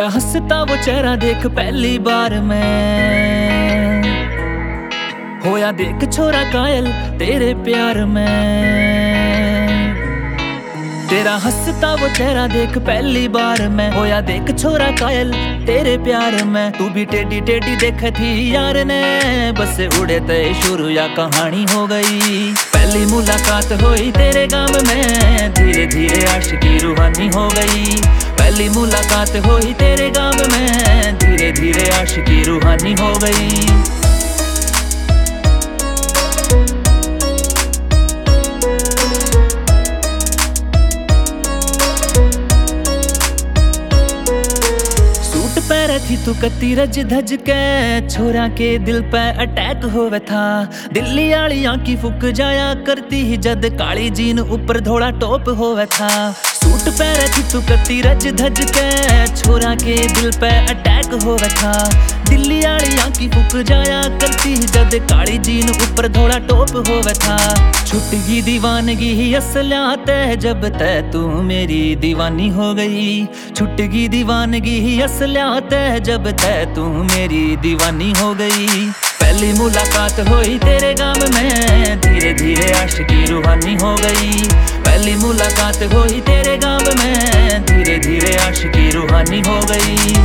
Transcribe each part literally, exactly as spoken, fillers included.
तेरा हंसता वो चेहरा देख पहली बार मैं होया देख छोरा कायल तेरे प्यार में। तेरा हंसता वो चेहरा देख पहली बार मैं होया देख छोरा कायल तेरे प्यार में। तू भी टेढ़ी टेढ़ी देखे थी यार ने बस उड़े ते शुरू या कहानी हो गई। पहली मुलाकात हुई तेरे गाँव में धीरे धीरे आशिकी रूहानी हो गई। पहली मुलाकात हुई तेरे गाँव में धीरे धीरे आशिकी रूहानी हो गई। थी तू कत्ती रज धज के छोरा के दिल पे अटैक होवे था। दिल्ली आली आंखी फुक जाया करती ही जद काली जीन ऊपर थोड़ा टॉप होवे था। सूट पहरे थी तू कत्ती रज धज के छोरा के दिल पे अटैक होवे था। दिल्ली आली आंखी फुक जाया करती ही जद काली जीन ऊपर थोड़ा टॉप होवे था। छुटगी दीवानगी ही असलियात है जब तय तू मेरी दीवानी हो गई। छुटगी दीवानगी ही असलियात है जब तय तू मेरी दीवानी हो गई। पहली मुलाकात हुई तेरे गाँव में धीरे धीरे आशिकी रूहानी हो गई। पहली मुलाकात हुई तेरे गाँव में धीरे धीरे आशिकी रूहानी हो गई।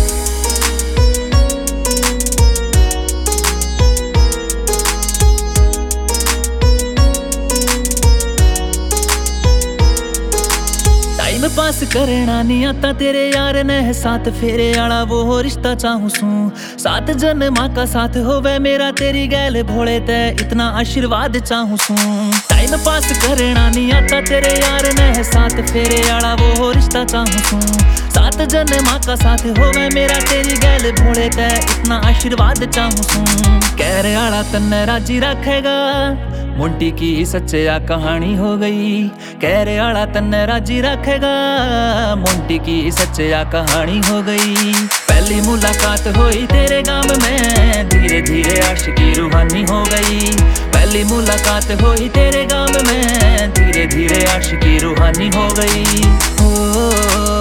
टाइम पास करना नहीं आता तेरे यार ने साथ फेरे आला वो रिश्ता चाहूं सू। सात जन्मा का साथ होवे मेरा तेरी गैल भोले ते इतना आशीर्वाद चाहूं सू। टाइम पास करना नहीं आता तेरे यार ने साथ फेरे आला वो रिश्ता चाहूं सू। सात जन्मा का साथ होवे मेरा तेरी गैल भोले ते इतना आशीर्वाद चाहूं सू। कहरे आला तन्ने राजी रखेगा मुंटी की सच्चिया कहानी हो गई। कहरे आला तन्ने राजी रखेगा मुंटी की सच्चिया कहानी हो गई। पहली मुलाकात हुई तेरे गाँव में धीरे धीरे आशिकी रूहानी हो गई। पहली मुलाकात हुई तेरे गाँव में धीरे धीरे आशिकी रूहानी हो गई। ओ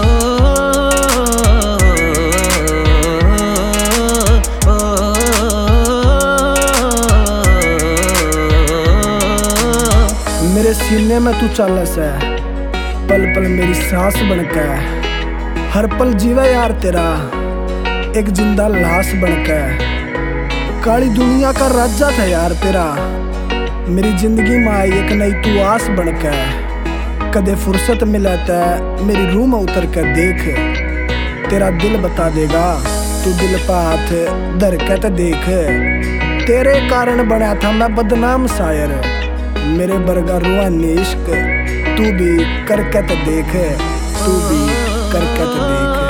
मेरे सीने में तू चलस है पल पल मेरी सांस बनके। हर पल जीवे यार तेरा एक जिंदा लाश बनके। काली दुनिया का राजा था यार तेरा मेरी जिंदगी में आई एक नई तू आस बनके। कदे फुर्सत मिले ते मेरी रूह में उतर के देख तेरा दिल बता देगा। तू दिल पे हाथ धर के ते देख तेरे कारण बना था मैं बदनाम शायर। मेरे बरगा रूहानी इश्क तू भी करके तो देख तू भी करके तो देख।